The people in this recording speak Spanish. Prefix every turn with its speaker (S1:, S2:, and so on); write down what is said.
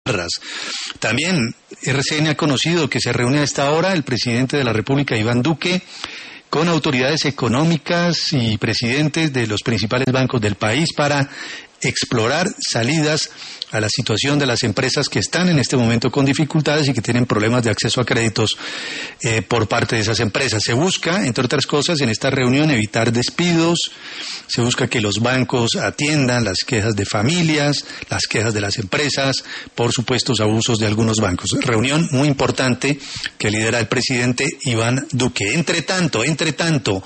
S1: También RCN ha conocido que se reúne a esta hora el presidente de la República, Iván Duque, con autoridades económicas y presidentes de los principales bancos del país para explorar salidas a la situación de las empresas que están en este momento con dificultades y que tienen problemas de acceso a créditos por parte de esas empresas. Se busca, entre otras cosas, en esta reunión evitar despidos, se busca que los bancos atiendan las quejas de familias, las quejas de las empresas por supuestos abusos de algunos bancos. Reunión muy importante que lidera el presidente Iván Duque. Entre tanto,